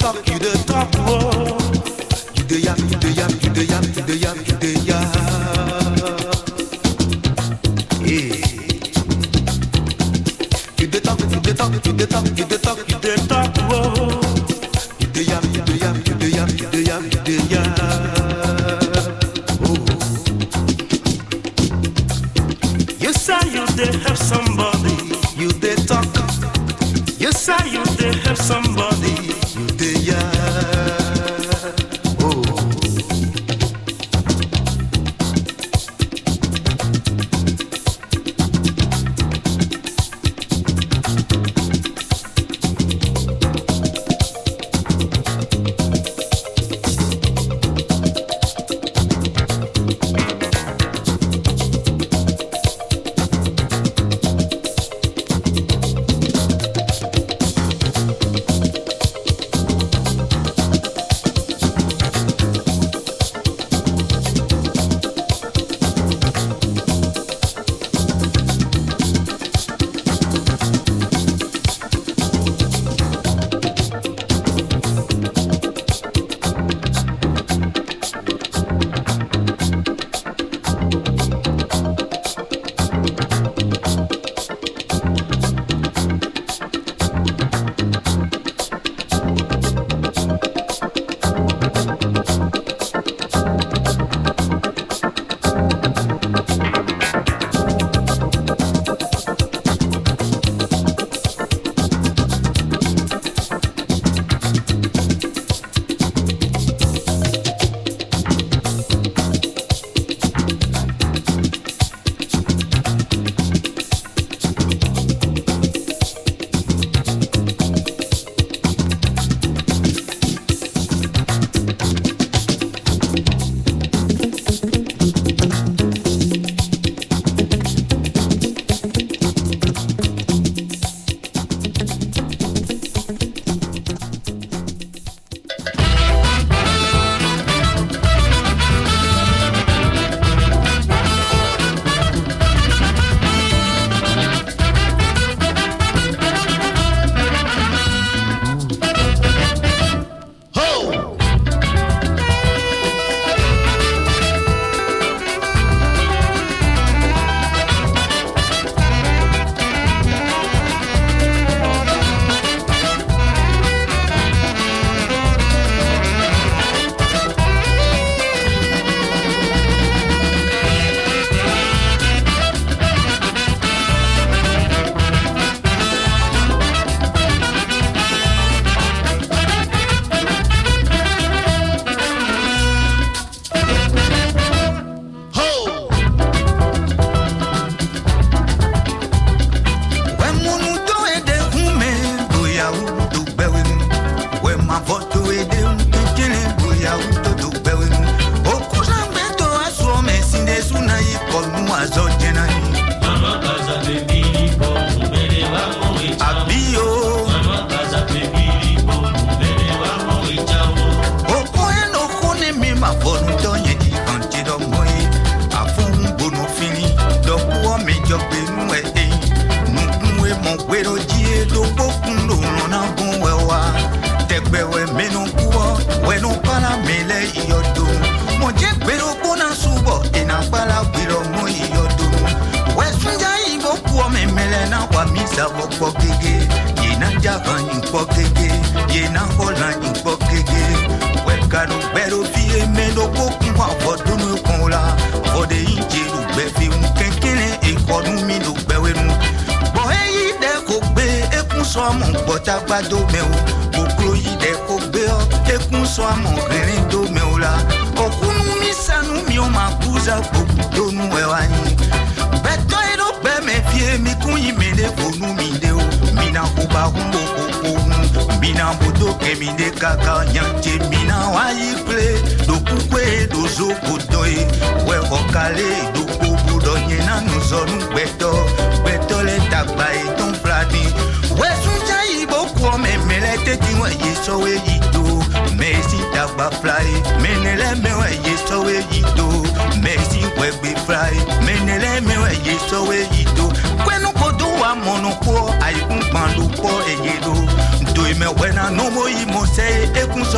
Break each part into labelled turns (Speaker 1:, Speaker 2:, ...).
Speaker 1: Monopo, I won't do for a yedo. Do me when I know more, you must say,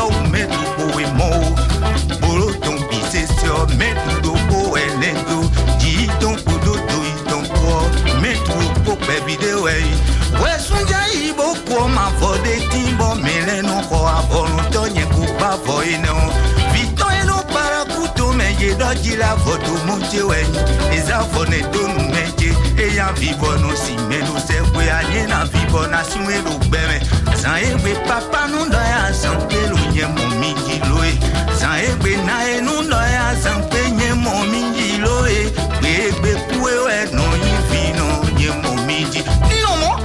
Speaker 1: yo me tupo e mo bolo ton bise sur me tupo e nendo di ton kudo do ton ko me tupo pe video e we sunja ibo ko ma fo de timbo mele no ko abonu to nye ku ba fo ino vito e no para kuto me ye do di la foto mo je we eza fo ne do nu meje e ya vivo no si me no se we anye na vivo na si we do beme san egbe papa nu do ya san pe lo nye mo mi ji lo e san egbe na e nu do ya san pe nye mo mi ji lo e egbe ku e we no yin fi no nye mo mi ji ni no mo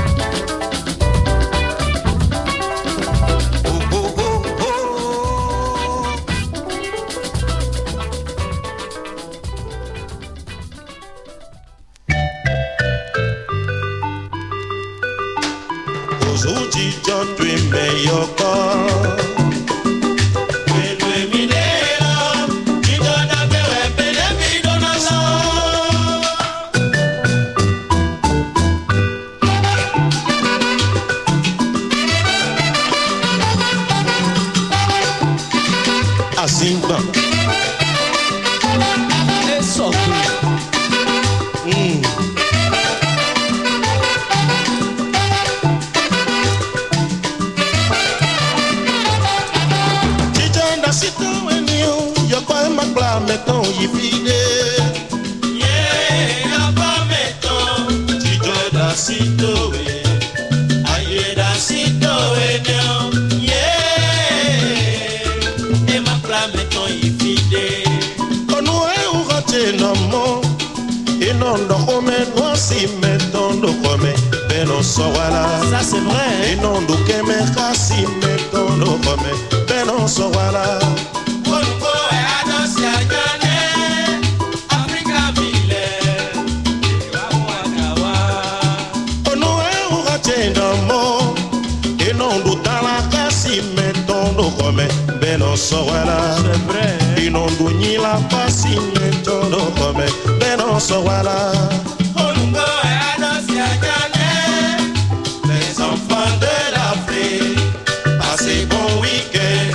Speaker 2: Uji John dream me your call. Asimba.
Speaker 3: É só
Speaker 2: Mettons y vide.
Speaker 4: Yeah, y'a pas mettons. Tu dois la citoyer. Aïe, la citoyer. Yeah. Et ma flamme mettons y vide.
Speaker 2: On nous est où raté non mon. Et non, donc nous si mettons nous comme. Ben on sort là.
Speaker 3: Ça c'est vrai.
Speaker 2: Et non, donc mais si mettons nous comme. Ben on sort là. Beno sowala, inondu nyila pasi metono kome. Beno sowala,
Speaker 4: Olungo et Adosia Gane, les enfants de l'Afrique, passez bon week-end.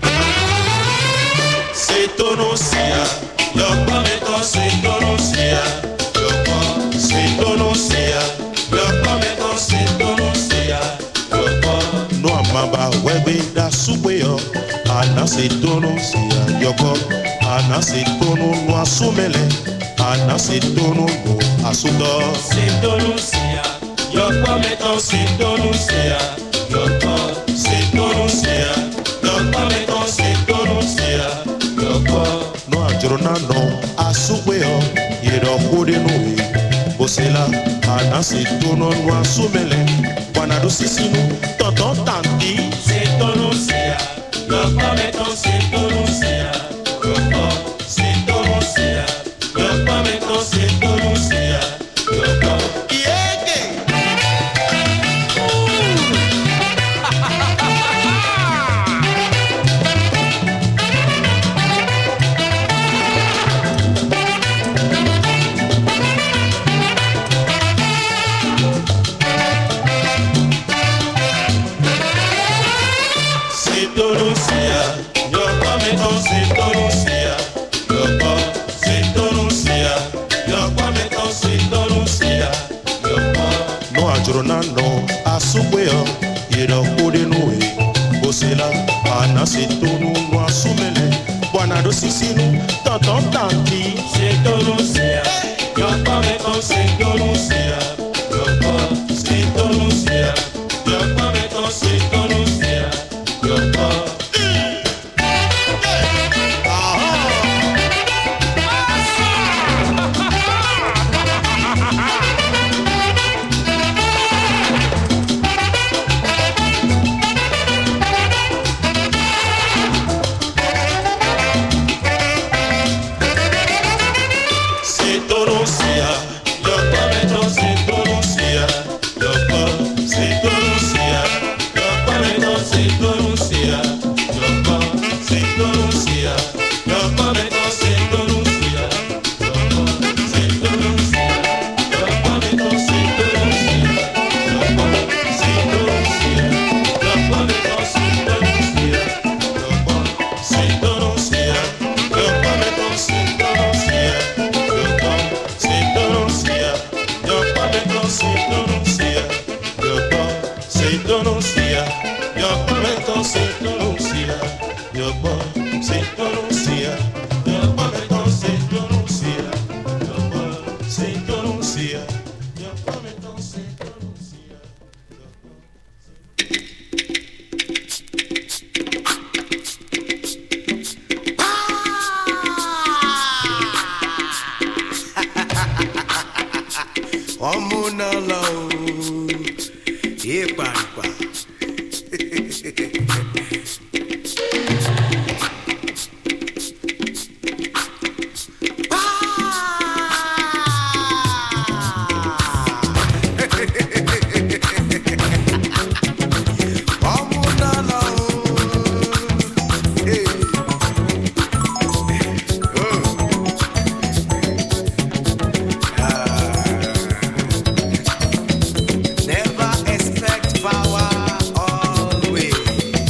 Speaker 4: C'est Tonosia, yoko meto c'est Tonosia, yoko c'est Tonosia, yoko meto c'est Tonosia, yoko.
Speaker 2: no amaba webe da subeyo. Ana se tono sia yoko, ana se tono no asumele, ana se tono no asudo.
Speaker 4: C'est Tonosia, yoko meto c'est Tonosia, yoko c'est Tonosia, yoko meto c'est Tonosia, yoko.
Speaker 2: No ajorona no asubeyo, yero kode no we. Bosela, ana se tono no asumele, wana do sisinu, tonton tanti.
Speaker 4: C'est Tonosia, yoko meto c'est Tonosia, yoko c'est Tonosia, yoko meto c'est Tonosia, yoko.
Speaker 2: No asubeo yero kode no we. Bosela ana se tono no asumele, wana do sisinu tonton tanti.
Speaker 4: C'est Tonosia, yoko meto c'est Tonosia, yoko c'est Tonosia, yoko meto c'est Tonosia, yoko.
Speaker 2: C'est Tonosia, yoko
Speaker 3: ọmọ náà lọ ìpàrípà.
Speaker 1: Never expect power always.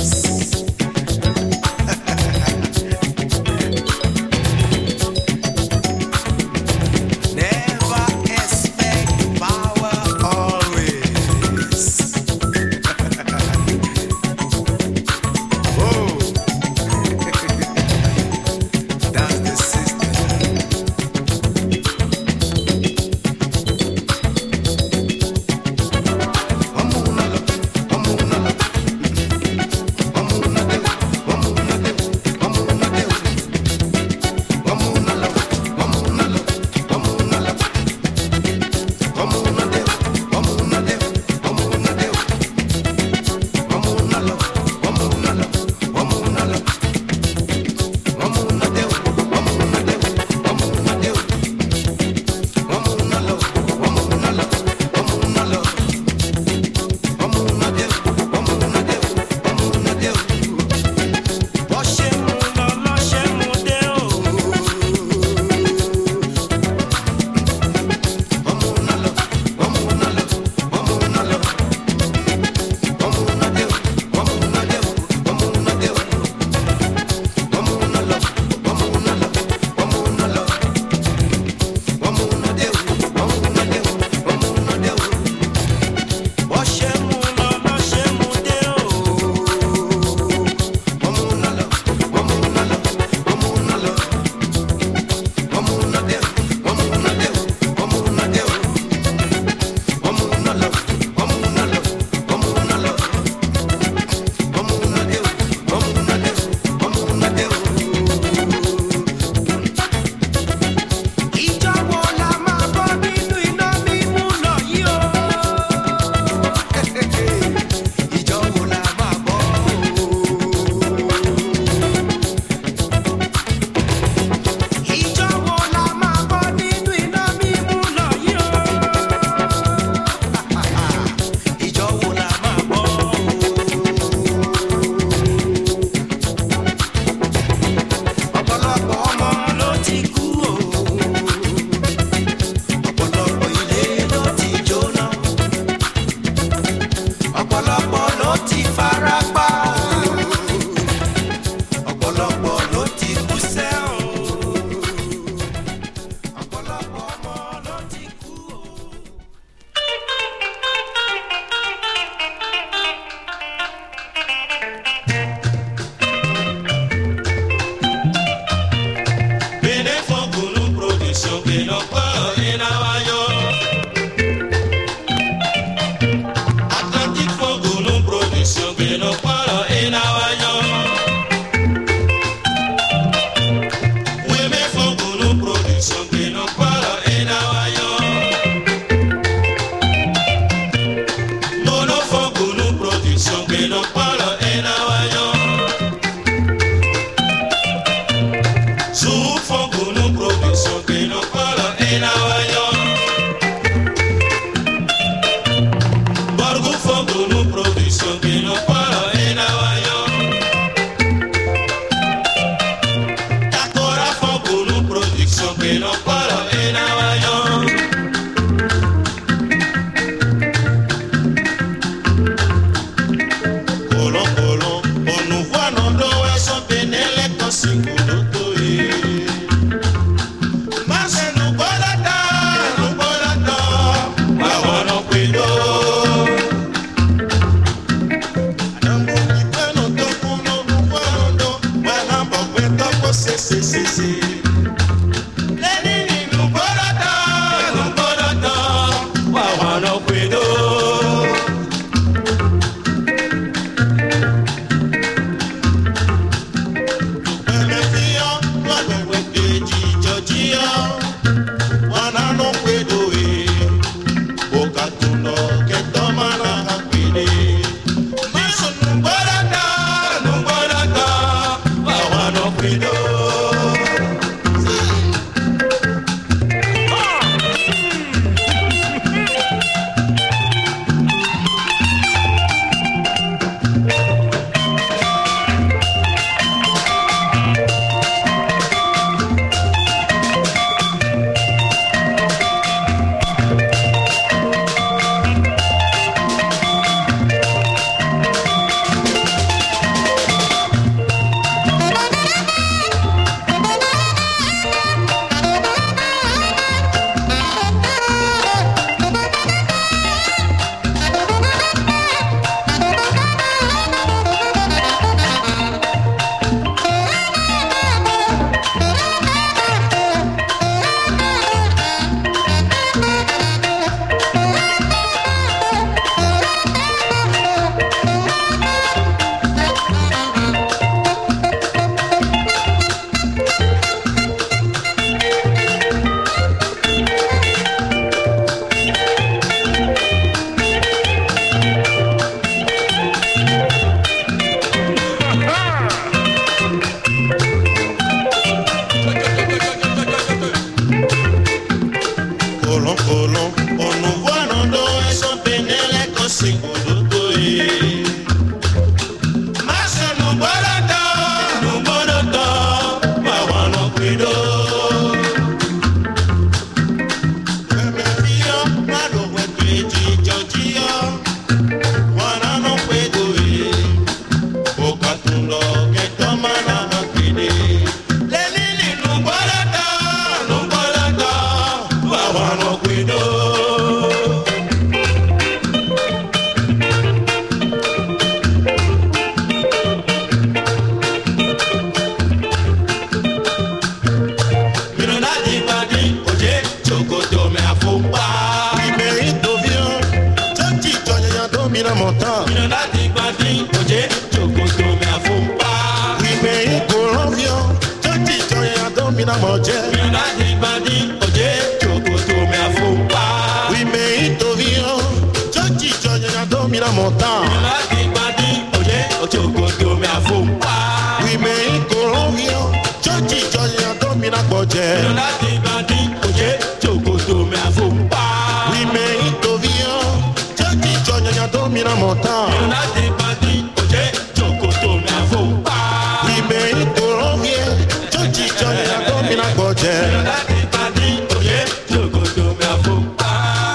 Speaker 2: mina montant.
Speaker 4: Mina láti gbadin òjé jòkòtò mi àfọ̀npá.
Speaker 2: Ìgbẹ́ ìkòròmíọ́ tó ti jọyìn àdó mina mọ̀ jẹ́.
Speaker 4: Mina láti gbadin òjé jòkòtò mi àfọ̀npá.
Speaker 2: Ìgbẹ́ ìtòríọ́ tó ti jọyìn àdó mina montant.
Speaker 4: Mina láti gbadin òjé jòkòtò mi àfọ̀npá.
Speaker 2: Ìgbẹ́ ìkòròmíọ́ tó ti jọyìn àdó mina gbọ̀ jẹ́.
Speaker 4: Mina láti gbadin òjé jòkòtò mi àfọ̀npá.
Speaker 2: Ìgbẹ́ ìtòríọ́ tó ti jọyìn àdó mina montant.
Speaker 4: Mina láti gbadin òjé jòkòtò mi àfọ̀npá.
Speaker 2: Ìgbẹ́ ìkòròmíọ́ tó ti jọyìn àdó mina gbọ̀ jẹ́.
Speaker 4: Mina láti gbadin òjé jòkòtò mi àfọ̀npá.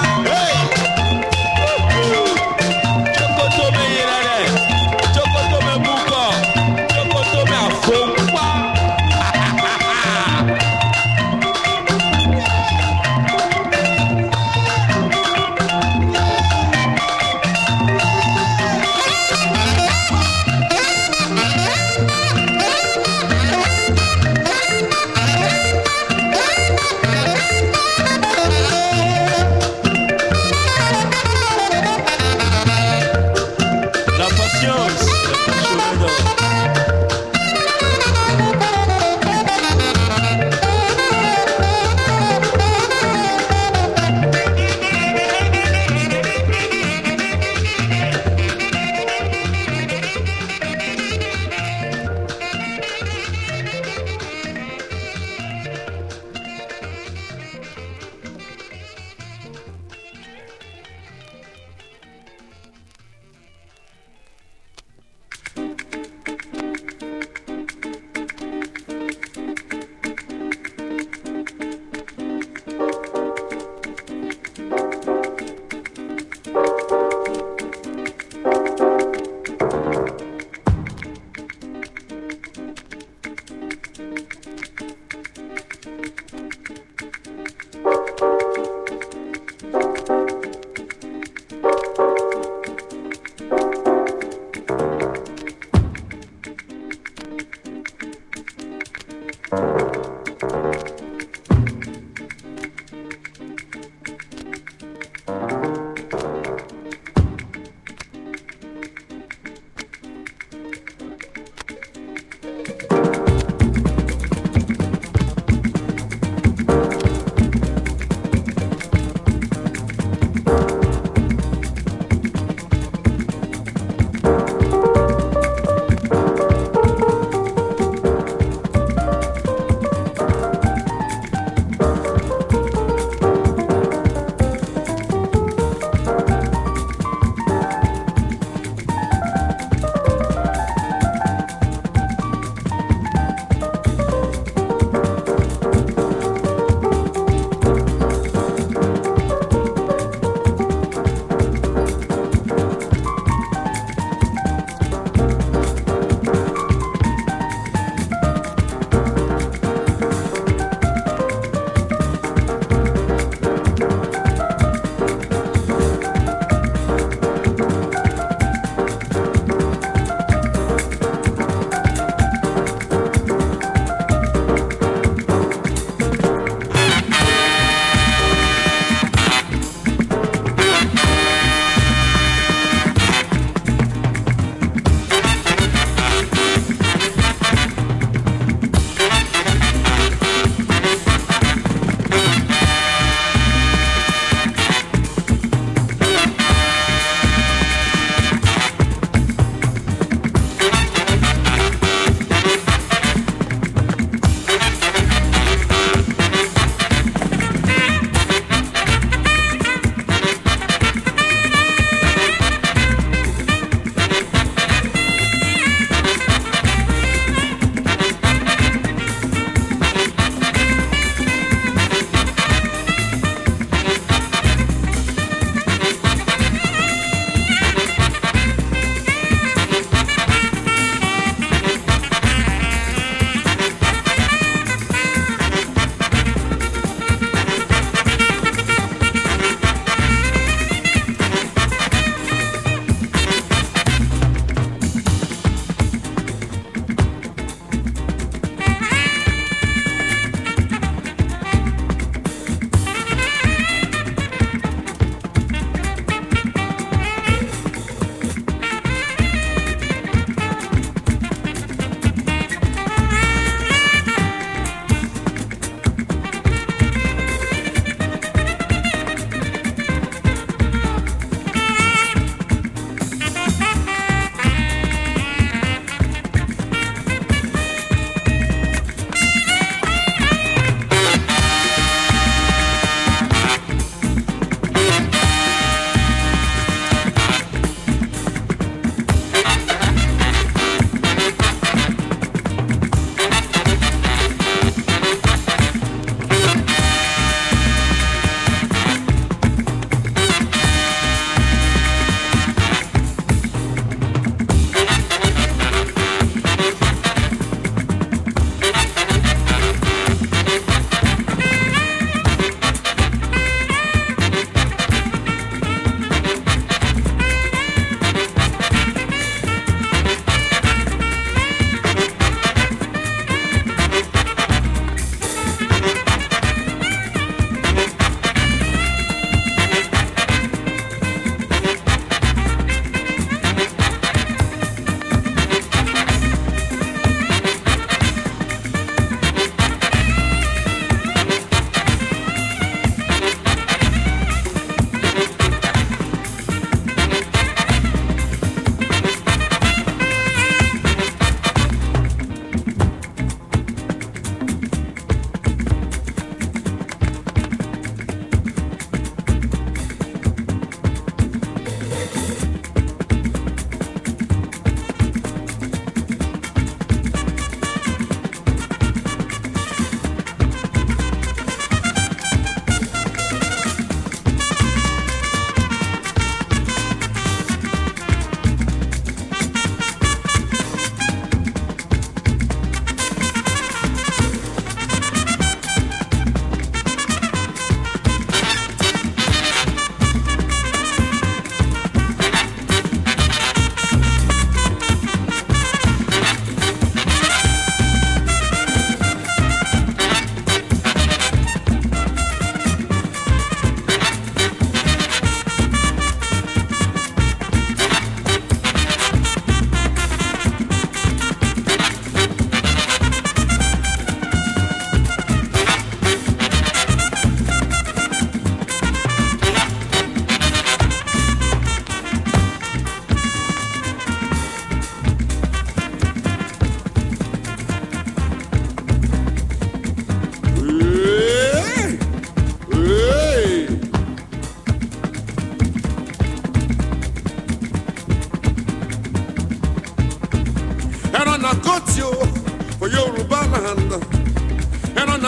Speaker 4: Jòkòtò mi yẹrẹ, jòkòtò mi bukọ, jòkòtò mi àfọ̀npá.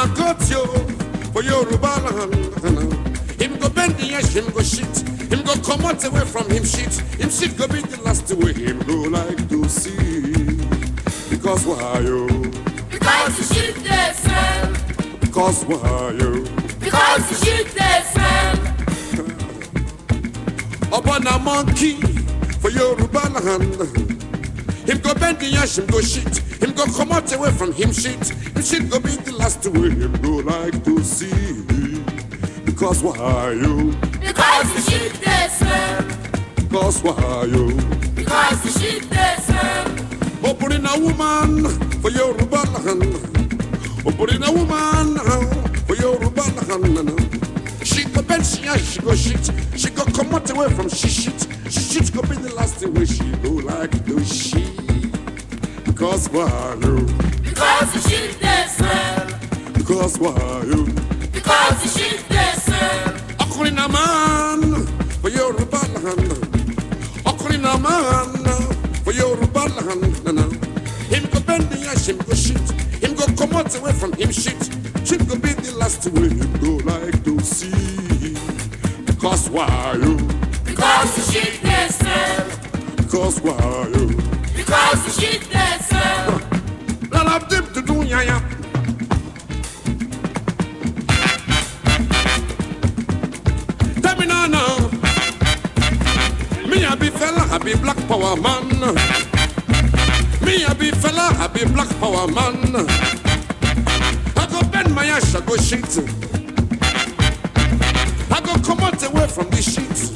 Speaker 3: a got you for Yoruba land. Him go bend the edge, him go shit. Him go come out away from him shit. Him shit go be the last way him go like to see. Because why you?
Speaker 5: Because you shoot the sun.
Speaker 3: Because why you?
Speaker 5: Because you shoot the sun.
Speaker 3: Upon a monkey for Yoruba land. Him go bend the edge, him go shit. Him go come out away from him shit. Him shit go be the last way him go like to see. Because why you?
Speaker 5: Because you shoot the sun.
Speaker 3: Because why you?
Speaker 5: Because you shoot the sun.
Speaker 3: Opening a woman for Yoruba land. Opening a woman for Yoruba land. She go bend, she go shit. She go come out away from she shit. She shit go be the last way she go like to she. Because why you?
Speaker 5: Because you shoot the sun.
Speaker 3: Because why you?
Speaker 5: Because you shoot the sun.
Speaker 3: Opening a man for Yoruba land. Opening a man for Yoruba land. Him go bend the ash, him go shit. Him go come out away from him shit. Shit go be the last way him go like to see. Because why you?
Speaker 5: Because you shoot the sun.
Speaker 3: Because why you?
Speaker 5: Because you shoot the sun.
Speaker 3: Let up dip to do ya. Tell me now. Me a be fella, I be black power man. Me a be fella, I be black power man. I go bend my ass, I go shit. I go come out away from this shit.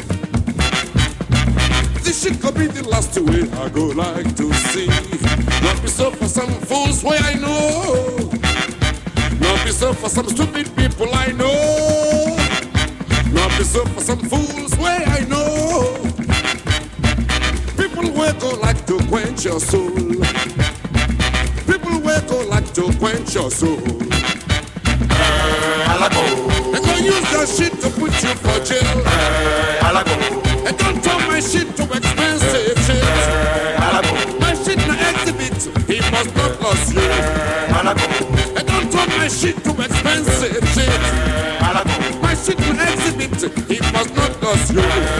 Speaker 3: This shit could be the last way I go like to see. Not be so for some fools way I know. Not be so for some stupid people I know. Not be so for some fools way I know. People will go like to quench your soul. People will go like to quench your soul. They gon' use that shit to put you for jail. And don't turn my shit to expensive shit. My shit na exhibit, he must not lose you. And don't turn my shit to expensive shit. My shit na exhibit, he must not lose you.